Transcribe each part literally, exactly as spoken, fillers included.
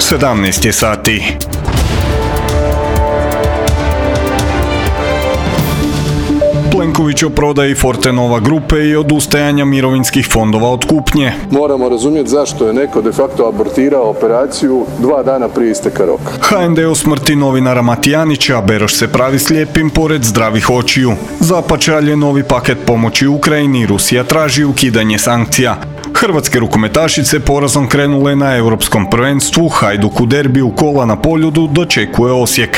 sedamnaest je sati. Plenković o prodaji Fortenova grupe i odustajanja mirovinskih fondova od kupnje. Moramo razumjeti zašto je neko de facto abortirao operaciju dva dana prije isteka roka. ha en de o smrti novinara Matijanića, Beroš se pravi slijepim pored zdravih očiju. Zapad šalje novi paket pomoći Ukrajini, Rusija traži ukidanje sankcija. Hrvatske rukometašice porazom krenule na europskom prvenstvu, Hajduk u derbiju kola na Poljudu dočekuje Osijek.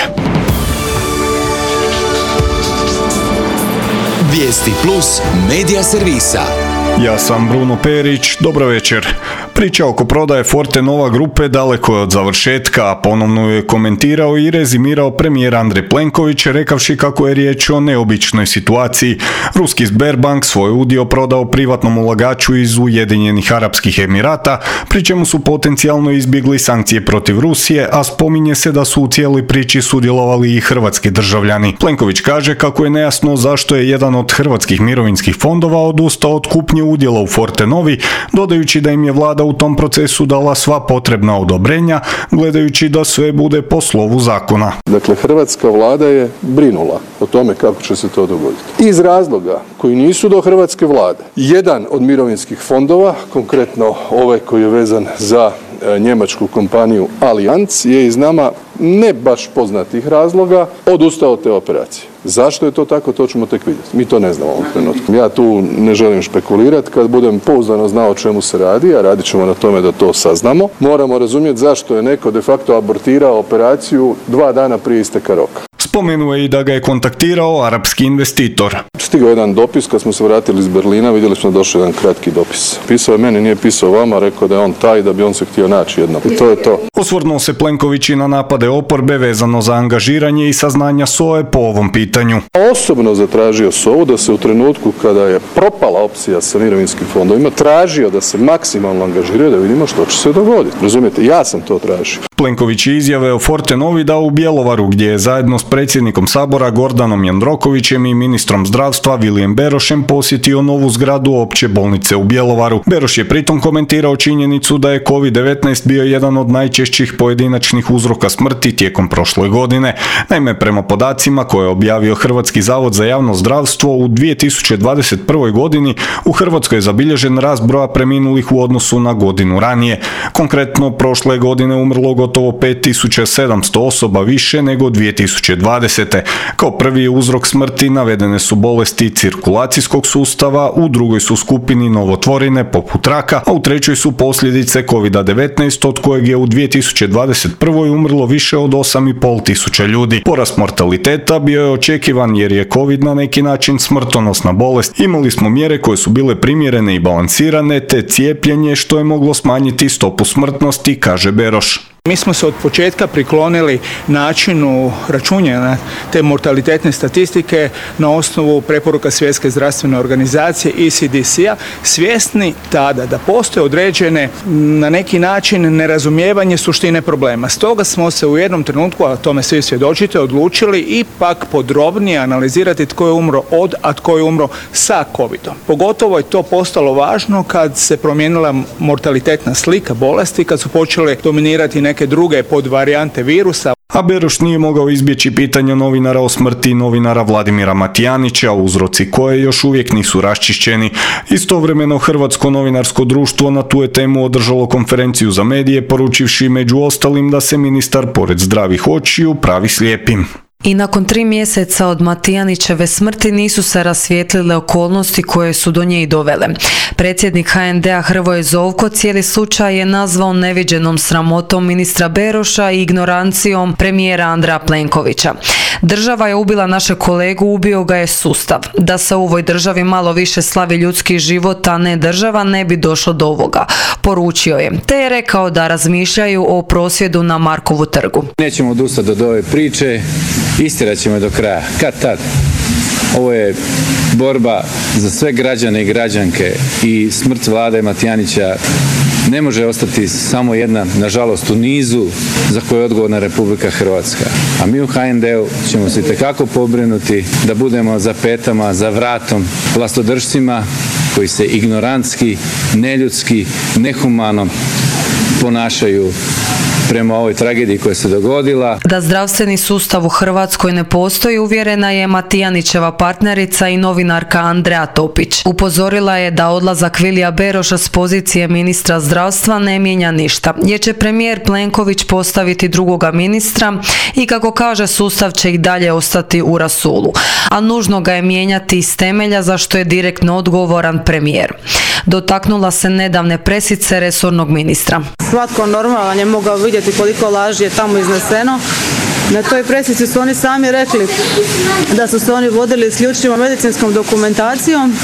Vijesti plus medija servisa. Ja sam Bruno Perić, dobro večer. Priča oko prodaje Fortenova grupe daleko je od završetka, a ponovno ju je komentirao i rezimirao premijer Andrej Plenković, rekavši kako je riječ o neobičnoj situaciji. Ruski Sberbank svoj udio prodao privatnom ulagaču iz Ujedinjenih Arapskih Emirata, pri čemu su potencijalno izbjegli sankcije protiv Rusije, a spominje se da su u cijeloj priči sudjelovali i hrvatski državljani. Plenković kaže kako je nejasno zašto je jedan od hrvatskih mirovinskih fondova odustao od kupnje udjela u Fortenovi, dodajući da im je vlada u tom procesu dala sva potrebna odobrenja, gledajući da sve bude po slovu zakona. Dakle, hrvatska vlada je brinula o tome kako će se to dogoditi. Iz razloga koji nisu do hrvatske vlade. Jedan od mirovinskih fondova, konkretno ovaj koji je vezan za njemačku kompaniju Allianz, je iz nama ne baš poznatih razloga odustao od te operacije. Zašto je to tako, to ćemo tek vidjeti. Mi to ne znamo u ovom trenutku. Ja tu ne želim špekulirati. Kad budem pouzdano znao o čemu se radi, a radit ćemo na tome da to saznamo, moramo razumjeti zašto je neko de facto abortirao operaciju dva dana prije isteka roka. Spomenuo je i da ga je kontaktirao arapski investitor. Stigao jedan dopis, kad smo se vratili iz Berlina, vidjeli smo da došao jedan kratki dopis. Pisao je meni, nije pisao vama, rekao da je on taj, da bi on se htio naći jednom. I to je to. Osvrnuo se Plenković i na napade oporbe vezano za angažiranje i saznanja S O E po ovom pitanju. Osobno zatražio S O U da se u trenutku kada je propala opcija sa mirovinskim fondovima, tražio da se maksimalno angažiraju da vidimo što će se dogoditi. Razumijete, ja sam to tražio. Plenković je izjave o Fortenovi dao u Bjelovaru, gdje je zajedno s predsjednikom Sabora Gordanom Jandrokovićem i ministrom zdravstva Vilijem Berošem posjetio novu zgradu opće bolnice u Bjelovaru. Beroš je pritom komentirao činjenicu da je kovid devetnaest bio jedan od najčešćih pojedinačnih uzroka smrti tijekom prošle godine. Naime, prema podacima koje je objavio Hrvatski zavod za javno zdravstvo, u dvije tisuće dvadeset prvoj godini u Hrvatskoj je zabilježen rast broja preminulih u odnosu na godinu ranije. Konkretno, prošle godine umrlo gotovo pet tisuća sedamsto osoba više nego dvije tisuće dvadesete. Kao prvi uzrok smrti navedene su bolesti cirkulacijskog sustava, u drugoj su skupini novotvorine poput raka, a u trećoj su posljedice kovid devetnaest, od kojeg je u dvije tisuće dvadeset prvoj umrlo više od osam i pol tisuća ljudi. Porast mortaliteta bio je očekivan jer je covid na neki način smrtonosna bolest. Imali smo mjere koje su bile primjerene i balansirane, te cijepljenje što je moglo smanjiti stopu smrtnosti, kaže Beroš. Mi smo se od početka priklonili načinu računanja te mortalitetne statistike na osnovu preporuka Svjetske zdravstvene organizacije E C D C-a, svjesni tada da postoje određene na neki način nerazumijevanje suštine problema. Stoga smo se u jednom trenutku, a tome svi svjedočite, odlučili ipak podrobnije analizirati tko je umro od, a tko je umro sa covidom. Pogotovo je to postalo važno kad se promijenila mortalitetna slika bolesti, kad su počele dominirati neke neke druge podvarijante virusa. A Beroš nije mogao izbjeći pitanja novinara o smrti novinara Vladimira Matijanića, uzroci koje još uvijek nisu raščišćeni. Istovremeno Hrvatsko novinarsko društvo na tu je temu održalo konferenciju za medije, poručivši među ostalim da se ministar pored zdravih očiju pravi slijepim. I nakon tri mjeseca od Matijanićeve smrti nisu se rasvijetlile okolnosti koje su do nje i dovele. Predsjednik ha en de-a Hrvoje Zovko cijeli slučaj je nazvao neviđenom sramotom ministra Beroša i ignorancijom premijera Andreja Plenkovića. Država je ubila našeg kolegu, ubio ga je sustav. Da se u ovoj državi malo više slavi ljudski život, a ne država, ne bi došlo do ovoga, poručio je. Te je rekao da razmišljaju o prosvjedu na Markovu trgu. Nećemo odustati od ove priče, istirat ćemo do kraja. Kad tad? Ovo je borba za sve građane i građanke i smrt Vlade Matijanića ne može ostati samo jedna, nažalost, u nizu za koju je odgovorna Republika Hrvatska. A mi u ha en de-u ćemo se itekako pobrinuti da budemo za petama, za vratom vlastodržcima koji se ignorantski, neljudski, nehumano ponašaju prema ovoj tragediji koja se dogodila. Da zdravstveni sustav u Hrvatskoj ne postoji, uvjerena je Matijanićeva partnerica i novinarka Andrea Topić. Upozorila je da odlazak Vilija Beroša s pozicije ministra zdravstva ne mijenja ništa, jer će premijer Plenković postaviti drugoga ministra i kako kaže, sustav će i dalje ostati u rasulu, a nužno ga je mijenjati iz temelja za što je direktno odgovoran premijer. Dotaknula se nedavne presice resornog ministra. Svatko normalan je mogao vidjeti koliko laži je tamo izneseno. Na toj presici su oni sami rekli da su se oni vodili isključivo medicinskom dokumentacijom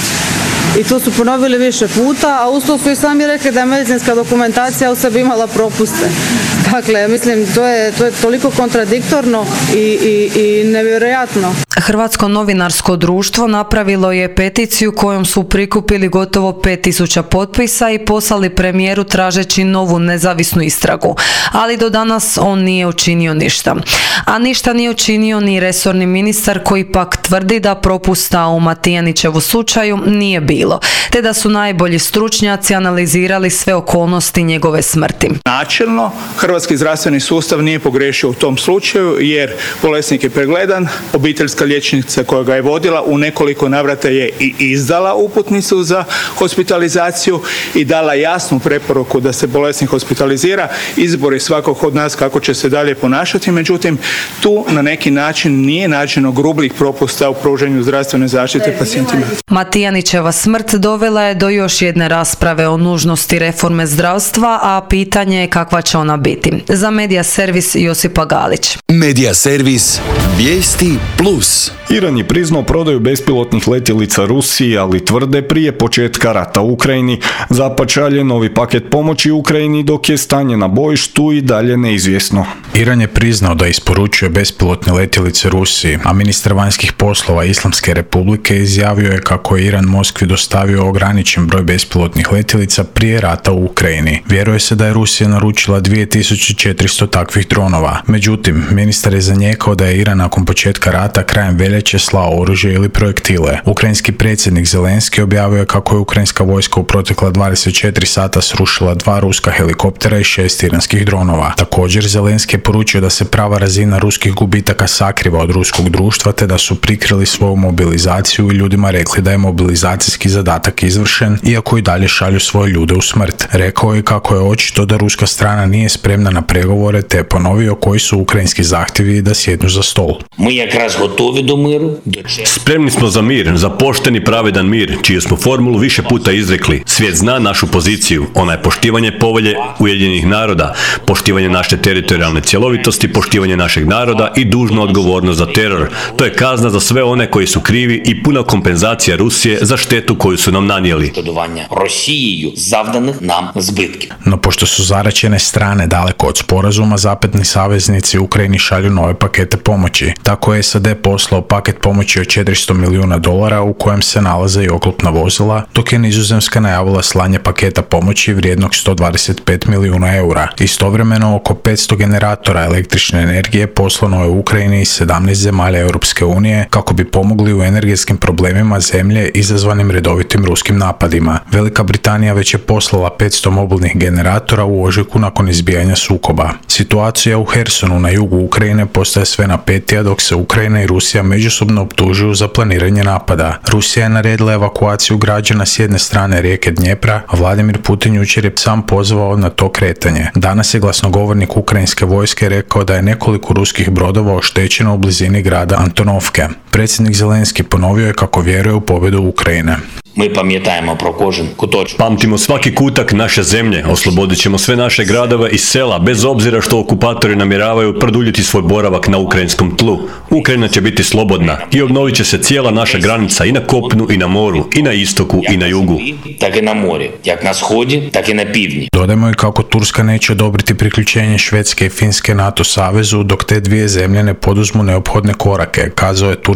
i to su ponovili više puta, a uz to su i sami rekli da je medicinska dokumentacija u sebi imala propuste. Dakle, mislim, to je, to je toliko kontradiktorno i, i, i nevjerojatno. Hrvatsko novinarsko društvo napravilo je peticiju kojom su prikupili gotovo pet tisuća potpisa i poslali premijeru tražeći novu nezavisnu istragu, ali do danas on nije učinio ništa. A ništa nije učinio ni resorni ministar koji pak tvrdi da propusta u Matijanićevu slučaju nije bilo, te da su najbolji stručnjaci analizirali sve okolnosti njegove smrti. Načelno, hrvatski zdravstveni sustav nije pogriješio u tom slučaju jer bolesnik je pregledan, obiteljska liječnica koja ga je vodila u nekoliko navrata je i izdala uputnicu za hospitalizaciju i dala jasnu preporuku da se bolesnik hospitalizira. Izbor je svakog od nas kako će se dalje ponašati, međutim tu na neki način nije nađeno grubljih propusta u pružanju zdravstvene zaštite pacijentima. Matijanićeva smrt dovela je do još jedne rasprave o nužnosti reforme zdravstva, a pitanje je kakva će ona biti. Za Medija servis Josipa Galić. Medija servis Vijesti plus. Iran je priznao prodaju bespilotnih letjelica Rusiji, ali tvrde prije početka rata u Ukrajini. Zapad šalje novi paket pomoći Ukrajini, dok je stanje na bojištu i dalje neizvjesno. Iran je priznao da isporučuje bespilotne letjelice Rusiji, a ministar vanjskih poslova Islamske republike izjavio je kako je Iran Moskvi dostavio ograničen broj bespilotnih letjelica prije rata u Ukrajini. Vjeruje se da je Rusija naručila dvije tisuće četiristo takvih dronova. Međutim, ministar je zanijekao da je Iran nakon početka rata krajem veljače slao oružje ili projektile. Ukrajinski predsjednik Zelenski objavio je kako je ukrajinska vojska u protekla dvadeset četiri sata srušila dva ruska helikoptera i šest iranskih dronova. Također, Zelenski je poručio da se prava razina ruskih gubitaka sakriva od ruskog društva, te da su prikrili svoju mobilizaciju i ljudima rekli da je mobilizacijski zadatak izvršen, iako i dalje šalju svoje ljude u smrt. Rekao je kako je očito da ruska strana nije spremna na pregovore, te je ponovio koji su ukrajinski zahtjevi da sjednu za stol. Mi якраз готові до миру. Spremni smo za mir, za pošten i pravedan mir, čiju smo formulu više puta izrekli. Svijet zna našu poziciju, ona je poštivanje povelje Ujedinjenih naroda, poštivanje naše teritorijalne cjelovitosti, poštivanje našeg naroda i dužna odgovornost za teror. To je kazna za sve one koji su krivi i puna kompenzacija Rusije za štetu koju su nam nanijeli. Rosijiju zavdanih nam zbytki. No pošto su zaraćene strane daleko od sporazuma, zapadni saveznici Ukrajini šalju nove pakete pomoći. Tako je S A D poslao paket pomoći od četiristo milijuna dolara u kojem se nalaze i oklopna vozila, dok je Nizozemska najavila slanje paketa pomoći vrijednog sto dvadeset pet milijuna eura. Istovremeno oko petsto generatora električne energije poslano je u Ukrajini iz sedamnaest zemalja Europske unije kako bi pomogli u energetskim problemima zemlje izazvanim redovitim ruskim napadima. Velika Britanija već je poslala petsto mobilnih generatora u ožujku nakon izbijanja sukoba. Situacija u Hersonu na jugu Ukrajine postaje sve napetija dok se Ukrajina i Rusija međusobno optužuju za planiranje napada. Rusija je naredila evakuaciju građana s jedne strane rijeke Dnjepra, a Vladimir Putin jučer je sam pozvao na to kretanje. Danas je glasnogovornik ukrajinske vojske rekao da je nekoliko ruskih brodova oštećeno u blizini grada Antonovke. Predsjednik Zelenski ponovio je kako vjeruje u pobjedu Ukrajine. Mi pam'ятаємо про кожен куточок. Pamtimo svaki kutak naše zemlje, oslobodit ćemo sve naše gradove i sela, bez obzira što okupatori namjeravaju produljiti svoj boravak na ukrajinskom tlu. Ukrajina će biti slobodna i obnovit će se cijela naša granica i na kopnu i na moru, i na istoku i na jugu. Tak i na mori, jak na shodji, tak i na pivdni. Dodajmo i kako Turska neće odobriti priključenje Švedske i Finske NATO savezu dok te dvije zemlje ne poduzmu neophodne korake, kazao je turski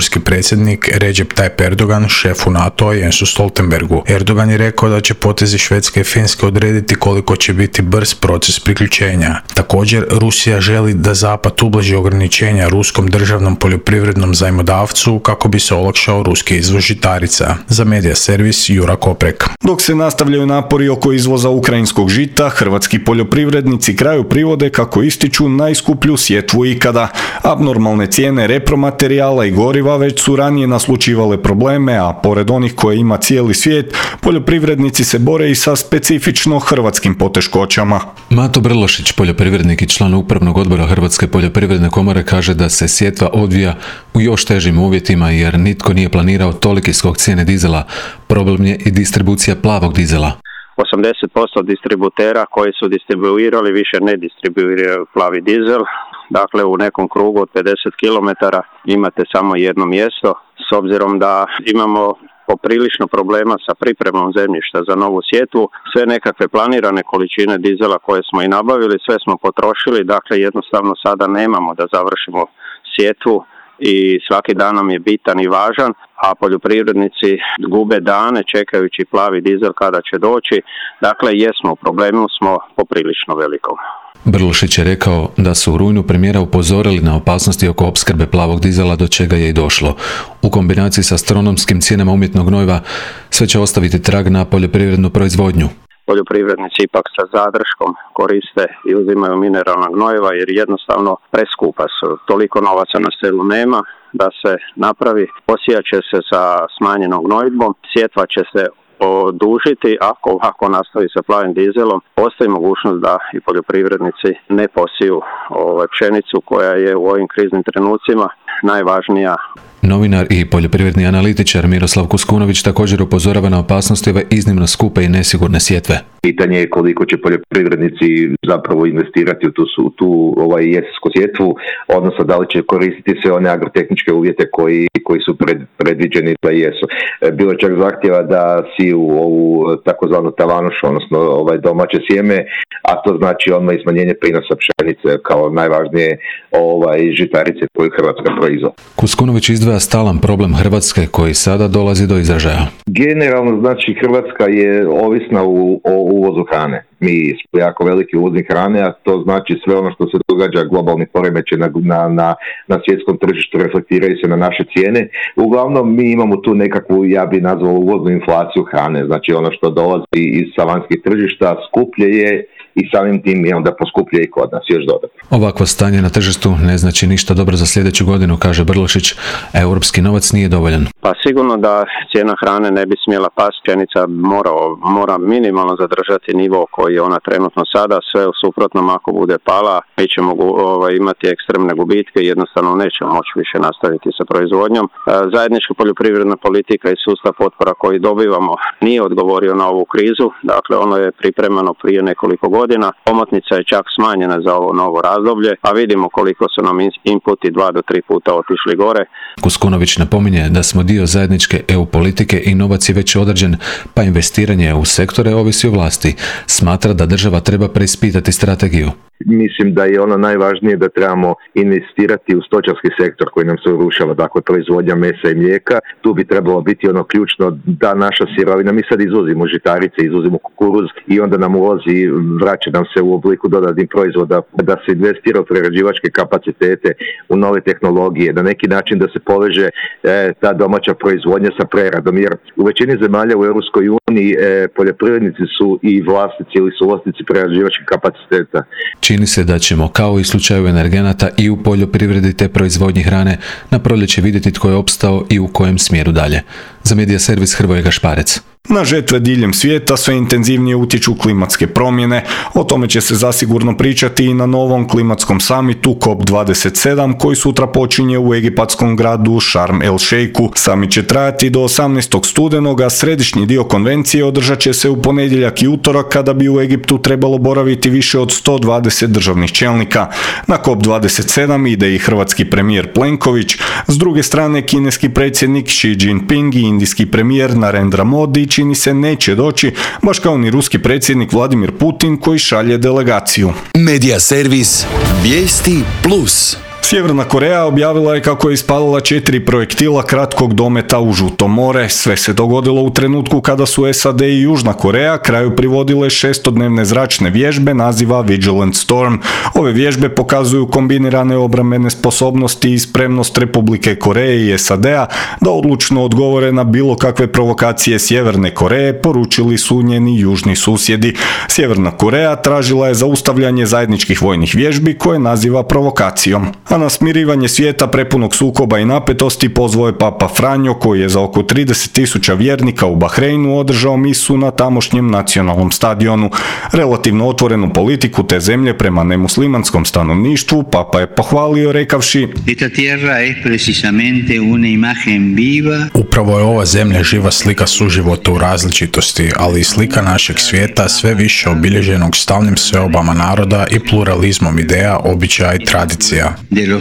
turski predsjednik Recep Tayyip Erdogan šefu NATO-a Jensu Stoltenbergu. Erdogan je rekao da će potezi Švedske i Finske odrediti koliko će biti brz proces priključenja. Također, Rusija želi da Zapad ublaži ograničenja ruskom državnom poljoprivrednom zajmodavcu kako bi se olakšao ruski izvoz žitarica. Za Medija servis Jura Koprek. Dok se nastavljaju napori oko izvoza ukrajinskog žita, hrvatski poljoprivrednici kraju privode kako ističu najskuplju sjetvu ikada. Abnormalne cijene repromaterijala i goriva već su ranije naslučivale probleme, a pored onih koje ima cijeli svijet, poljoprivrednici se bore i sa specifično hrvatskim poteškoćama. Mato Brlošić, poljoprivrednik i član upravnog odbora Hrvatske poljoprivredne komore, kaže da se sjetva odvija u još težim uvjetima jer nitko nije planirao toliki skok cijene dizela. Problem je i distribucija plavog dizela. osamdeset posto distributera koji su distribuirali više ne distribuiraju plavi dizel. Dakle, u nekom krugu od pedeset kilometara imate samo jedno mjesto. S obzirom da imamo poprilično problema sa pripremom zemljišta za novu sjetvu, sve nekakve planirane količine dizela koje smo i nabavili, sve smo potrošili. Dakle, jednostavno sada nemamo da završimo sjetvu i svaki dan nam je bitan i važan, a poljoprivrednici gube dane čekajući plavi dizel kada će doći. Dakle, jesmo u problemu, smo poprilično velikom. Brlošić je rekao da su u rujnu premijera upozorili na opasnosti oko opskrbe plavog dizela, do čega je i došlo. U kombinaciji sa astronomskim cijenama umjetnog gnojiva sve će ostaviti trag na poljoprivrednu proizvodnju. Poljoprivrednici ipak sa zadrškom koriste i uzimaju mineralna gnojiva jer jednostavno preskupa su. Toliko novaca na selu nema da se napravi. Posijat će se sa smanjenom gnojidbom, sjetva će se odužiti, ako ovako nastavi sa plavim dizelom, postoji mogućnost da i poljoprivrednici ne posiju ovaj, pšenicu koja je u ovim kriznim trenucima najvažnija. Novinar i poljoprivredni analitičar Miroslav Kuskunović također upozorava na opasnosti ove iznimno skupe i nesigurne sjetve. Pitanje je koliko će poljoprivrednici zapravo investirati u tu, tu ovaj jesensku sjetvu, odnosno da li će koristiti sve one agrotehničke uvjete koji, koji su pred, predviđeni da jesu. Bilo je čak zahtjeva da si u ovu takozvanu tavanušu, odnosno ovaj domaće sjeme, a to znači odmah i smanjenje prinosa pšenice kao najvažnije ovaj žitarice koju Hrvatska proizvodi. Kuskunović izdvaja stalan problem Hrvatske koji sada dolazi do izražaja. Generalno znači Hrvatska je ovisna u, o uvozu hrane. Mi smo jako veliki uvoznik hrane, a to znači sve ono što se događa, globalni poremećaj na, na, na, na svjetskom tržištu reflektiraju se na naše cijene. Uglavnom mi imamo tu nekakvu, ja bi nazvao, uvoznu inflaciju hrane, znači ono što dolazi iz vanjskih tržišta skuplje je i samim tim je onda poskuplje i kod nas još dodatno. Ovakvo stanje na tržištu ne znači ništa dobro za sljedeću godinu, kaže Brlošić, a europski novac nije dovoljan. Pa sigurno da cijena hrane ne bi smjela pasti, pšenica mora, mora minimalno zadržati nivo koji je ona trenutno sada, sve u suprotnom ako bude pala, mi ćemo ovaj, imati ekstremne gubitke i jednostavno nećemo moći više nastaviti sa proizvodnjom. Zajednička poljoprivredna politika i sustav potpora koji dobivamo nije odgovorio na ovu krizu, dakle ono je pripremano prije nekoliko godina. Godina. Omotnica je čak smanjena za ovo novo razdoblje, a vidimo koliko su nam inputi dva do tri puta otišli gore. Kuskunović napominje da smo dio zajedničke E U politike i novac je već određen, pa investiranje u sektore ovisi o vlasti. Smatra da država treba preispitati strategiju. Mislim da je ono najvažnije da trebamo investirati u stočarski sektor koji nam se urušava, dakle proizvodnja mesa i mlijeka. Tu bi trebalo biti ono ključno da naša sirovina, mi sad izvozimo žitarice, izvozimo kukuruz i onda nam uvozi, vraća nam se u obliku dodatnih proizvoda, da se investira u prerađivačke kapacitete, u nove tehnologije, na neki način da se poveže e, ta domaća proizvodnja sa preradom, jer u većini zemalja u Europskoj uniji e, poljoprivrednici su i vlasnici ili su vlasnici prerađivačkih kapaciteta. Čini se da ćemo, kao i u slučaju energenata i u poljoprivredi te proizvodnji hrane, na proljeće vidjeti tko je opstao i u kojem smjeru dalje. Za Medija servis Hrvoje Gašparec. Na žetve diljem svijeta sve intenzivnije utječu klimatske promjene. O tome će se zasigurno pričati i na novom klimatskom samitu C O P dvadeset sedam koji sutra počinje u egipatskom gradu Sharm el Sheikhu. Samit će trajati do osamnaestog studenog, a središnji dio konvencije održat će se u ponedjeljak i utorak kada bi u Egiptu trebalo boraviti više od sto dvadeset državnih čelnika. Na C O P dvadeset sedam ide i hrvatski premijer Plenković, s druge strane kineski predsjednik Xi Jinping i indijski premijer Narendra Modi čini se neće doći, baš kao ni ruski predsjednik Vladimir Putin koji šalje delegaciju. Medija servis Vijesti plus. Sjeverna Koreja objavila je kako je ispalila četiri projektila kratkog dometa u Žuto more. Sve se dogodilo u trenutku kada su S A D i Južna Koreja kraju privodile šestodnevne zračne vježbe naziva Vigilant Storm. Ove vježbe pokazuju kombinirane obrambene sposobnosti i spremnost Republike Koreje i S A D-a da odlučno odgovore na bilo kakve provokacije Sjeverne Koreje, poručili su njeni južni susjedi. Sjeverna Koreja tražila je zaustavljanje zajedničkih vojnih vježbi koje naziva provokacijom. A na smirivanje svijeta prepunog sukoba i napetosti pozvao je Papa Franjo, koji je za oko trideset tisuća vjernika u Bahreinu održao misu na tamošnjem nacionalnom stadionu. Relativno otvorenu politiku te zemlje prema nemuslimanskom stanovništvu Papa je pohvalio rekavši: Upravo je ova zemlja živa slika suživota u različitosti, ali i slika našeg svijeta sve više obilježenog stalnim seobama naroda i pluralizmom ideja, običaja i tradicija.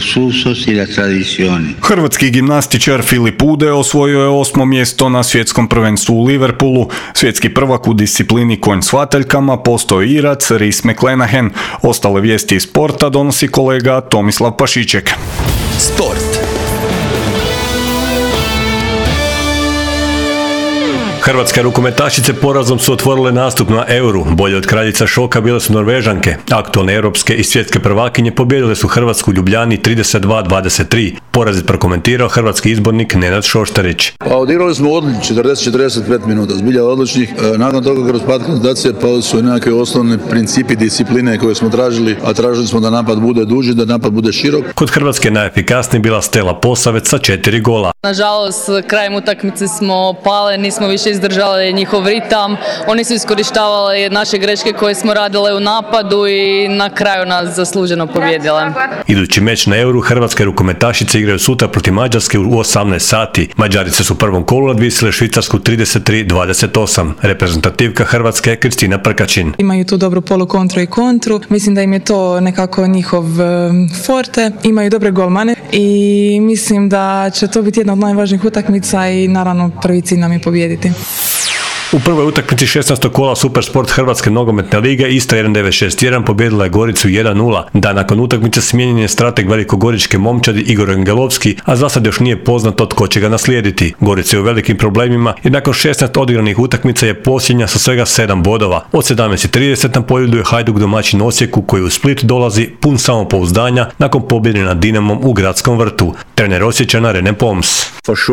Hrvatski gimnastičar Filip Ude osvojio je osmo mjesto na svjetskom prvenstvu u Liverpoolu. Svjetski prvak u disciplini konj s hvataljkama postao je Irac Rhys McClanahan. Ostale vijesti iz sporta donosi kolega Tomislav Pašiček. Sport. Hrvatske rukometašice porazom su otvorile nastup na Euru. Bolje od kraljica šoka bile su Norvežanke. Aktualne europske i svjetske prvakinje pobijedile su Hrvatsku u Ljubljani trideset dva dvadeset tri. Poraz je prokomentirao hrvatski izbornik Nenad Šoštarić. Pa odigrali smo odlično, četrdeset do četrdeset pet minuta, zbilja odličnih. E, nakon toga kroz pad koncentracije pali su neke osnovne principi discipline koje smo tražili, a tražili smo da napad bude duži, da napad bude širok. Kod Hrvatske najefikasniji bila Stela Posavec sa četiri gola. Nažalost, krajem utakmice smo pale, nismo više izdržali njihov ritam. Oni su iskorištavali naše greške koje smo radile u napadu i na kraju nas zasluženo pobijedile. Idući meč na Euru hrvatske rukometašice igraju sutra protiv Mađarske u osamnaest sati. Mađarice su u prvom kolu nadvisile Švicarsku trideset tri dvadeset osam. Reprezentativka Hrvatske je Kristina Prkačin. Imaju tu dobru polu kontru i kontru. Mislim da im je to nekako njihov forte. Imaju dobre golmane i mislim da će to biti jedna od najvažnijih utakmica i naravno prvi cilj nam je pobijediti. U prvoj utakmici šesnaestog kola Supersport Hrvatske nogometne lige Istra jedan devet šest jedan pobijedila je Goricu jedan nula. Da nakon utakmice smijenjen je strateg velikogoričke momčadi Igor Angelovski, a za sad još nije poznato tko će ga naslijediti. Gorica je u velikim problemima i nakon šesnaest odigranih utakmica je posljednja sa svega sedam bodova. Od sedamnaest trideset na Poljudu je Hajduk domaćin Osijeku koji u Split dolazi pun samopouzdanja nakon pobjede nad Dinamom u Gradskom vrtu. Trener Osječana Rene Poms.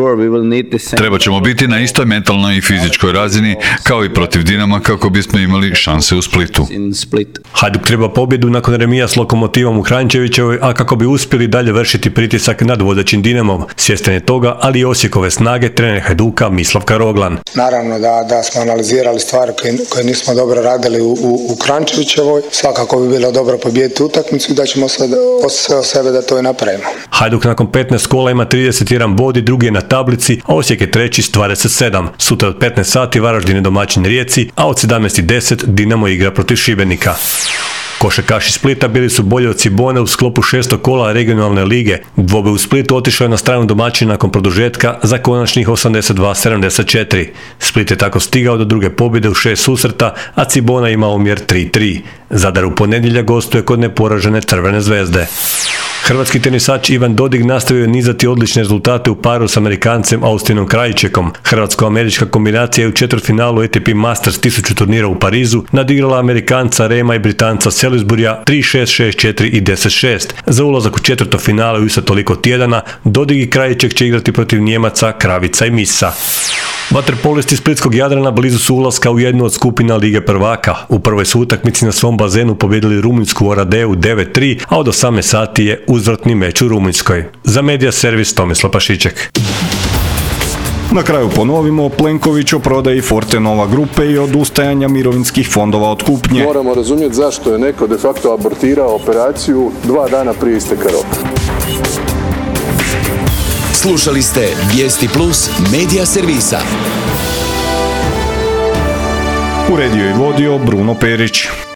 Treba ćemo biti na istoj mentalnoj i fizičkoj razini kao i protiv Dinama kako bismo imali šanse u Splitu. Hajduk treba pobjedu nakon remija s Lokomotivom u Hrančevićevoj, a kako bi uspjeli dalje vršiti pritisak nad vodećim Dinamom. Svjestan je toga, ali i Osijekove snage trener Hajduka Mislav Karoglan. Naravno da, da smo analizirali stvari koje, koje nismo dobro radili u, u, u Krančevićevoj. Svakako bi bilo dobro pobijediti utakmicu i da ćemo sve od sebe da to i napravimo. Hajduk nakon petnaest kola ima trideset jedan bod i drugi je na tablici, a Osijek je treći s dvadeset sedam. Sutra od petnaest sati Varaždin je domaćin Rijeci, a od sedamnaest deset Dinamo igra protiv Šibenika. Košarkaši Splita bili su bolji od Cibone u sklopu šestog kola regionalne lige. Dvoboj u Splitu otišao je na stranu domaćina nakon produžetka za konačnih osamdeset dva sedamdeset četiri. Split je tako stigao do druge pobjede u šest susreta, a Cibona ima omjer tri tri. Zadar u ponedjeljak gostuje kod neporažene Crvene zvezde. Hrvatski tenisač Ivan Dodig nastavio je nizati odlične rezultate u paru s Amerikancem Austinom Krajčekom. Hrvatsko-američka kombinacija je u četvrtfinalu A T P Masters tisuću turnira u Parizu nadigrala Amerikanca Rema i Britanca Salisburya tri šest, šest četiri i deset šest. Za ulazak u četvrto finale u isto toliko tjedana Dodig i Krajček će igrati protiv Njemaca Kravica i Misa. Vaterpolisti splitskog Jadrana blizu su ulaska u jednu od skupina Lige prvaka. U prvoj su utakmici na svom bazenu pobjedili Rumunjsku u Oradeu devet tri, a od osamnaest sati je uzvratni meč u Rumunjskoj. Za Medija servis Tomislav Pašiček. Na kraju ponovimo, Plenković o prodaji Fortenova grupe i odustajanja mirovinskih fondova od kupnje. Moramo razumjeti zašto je neko de facto abortirao operaciju dva dana prije isteka roka. Slušali ste Vijesti Plus Medija servisa. Uredio i vodio Bruno Perić.